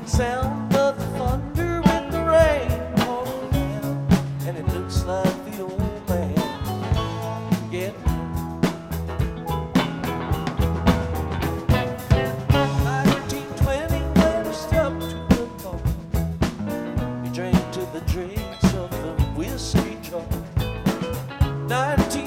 Sound of the thunder with the rain pouring down, and it looks like the old man getting 1920 when he stepped to the bar. He drank to the dregs of the whiskey jar. 19